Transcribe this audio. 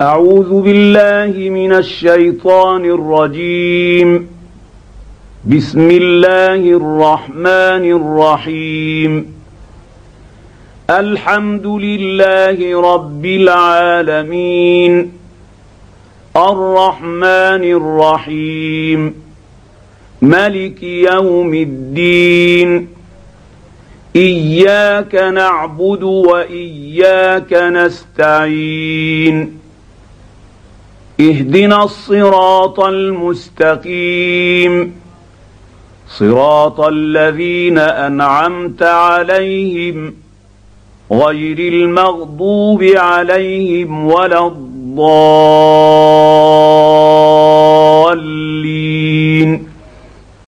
أعوذ بالله من الشيطان الرجيم. بسم الله الرحمن الرحيم. الحمد لله رب العالمين، الرحمن الرحيم، ملك يوم الدين، إياك نعبد وإياك نستعين، اهدنا الصراط المستقيم، صراط الذين أنعمت عليهم غير المغضوب عليهم ولا الضالين.